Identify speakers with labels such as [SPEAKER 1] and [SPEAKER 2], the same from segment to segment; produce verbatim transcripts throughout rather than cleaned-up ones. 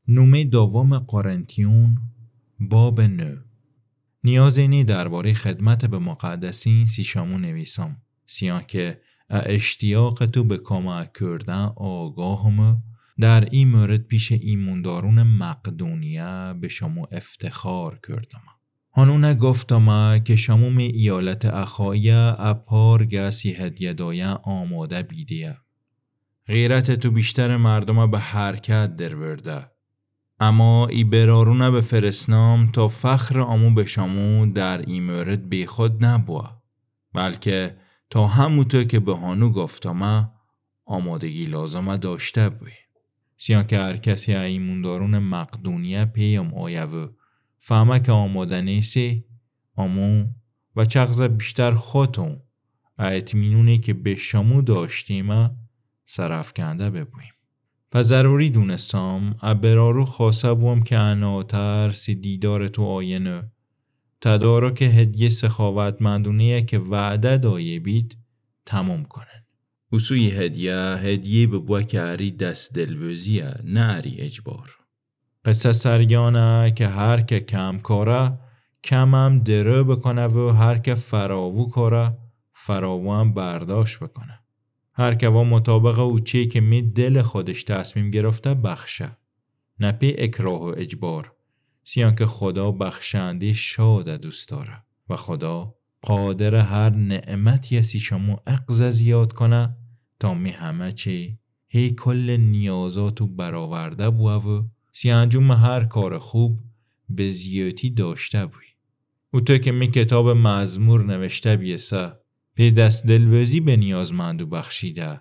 [SPEAKER 1] نومه دوم قرنتیون باب نو. نیازی نی درباره خدمت به مقدسین سیشامو نویسم سیان که اشتیاق تو به کمک کردن آگاهم در این مورد پیش ایماندارون مقدونیه به شما افتخار کردم. هنونه گفتم که شما می ایالت اخایی اپار گسی هدیه دایه آماده بیدیه. غیرت تو بیشتر مردم به حرکت درورده. اما ای برارونه به فرسنام تا فخر آمو به شامو در این مورد بی خود نبوه، بلکه تا همونطور که به هانو گفتم آمادگی لازمه داشته بوی. سیان که هر کسی ایموندارون مقدونیه پیم آیه و فهمه که آماده نیستی، آمو و چغز بیشتر خودتون اعتمینونی که به شامو داشتیم سرفکنده ببویم. پس ضروری دونستم ابرارو خواسته بوم که اناتر سی دیدار تو آینه تدارک هدیه سخاوتمندونیه که وعده دایه بید تمام کنن. اصوی هدیه هدیه ببوه که اری دست دلوزیه نه اری اجبار. قصه سریانه که هر که کم کاره کم هم دره بکنه و هر که فراوو کاره فراوو هم برداشت بکنه. هر که و مطابق او چی که می دل خودش تصمیم گرفته بخشه، نه پی اکراه و اجبار، سیان که خدا بخشنده شاده دوست داره و خدا قادر هر نعمتی سی شما اقضا زیاد کنه تا می همه چی هی کل نیازاتو برآورده بوه و سی انجام هر کار خوب به زیادی داشته بوی. او تو که می کتاب مزمور نوشته بیسه پی دست دلوزی به نیازمندو بخشیده،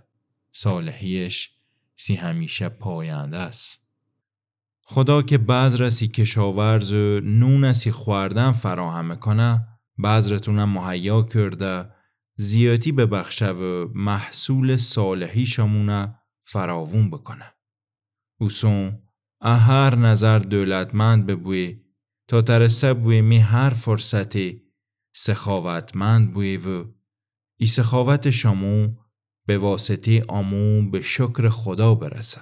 [SPEAKER 1] صالحیش سی همیشه پاینده است. خدا که بذر سی کشاورز و نون سی خوردن فراهم کنه، بذرتونم مهیا کرده زیادی ببخشه و محصول صالحی شمونه فراوون بکنه. اوسون هر نظر دولتمند ببوی تا ترسه بوی می هر فرصتی سخاوتمند بوی و ای سخاوت شمو به واسطه آمو به شکر خدا برسه.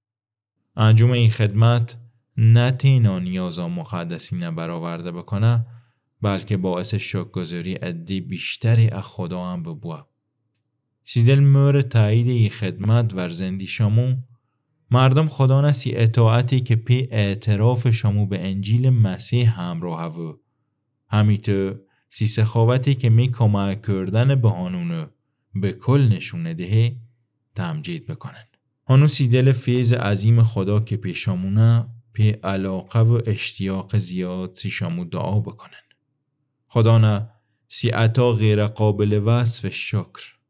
[SPEAKER 1] انجام این خدمت نه تینا نیازا مقدسینه برآورده بکنه، بلکه باعث شکرگزاری عدی بیشتری از خدا هم ببوه. سیدل مور تایید این خدمت ورزندی شمو مردم خدا نسی اطاعتی که پی اعتراف شمو به انجیل مسیح همراه و همیتو سی سخاوتی که می کمک کردن به هانونو به کل نشونه دهی تمجید بکنن. هانو سی دل فیض عظیم خدا که پیشامونه پی علاقه و اشتیاق زیاد سی شامو دعا بکنن. خدا نه سی عطا غیر قابل وصف شکر.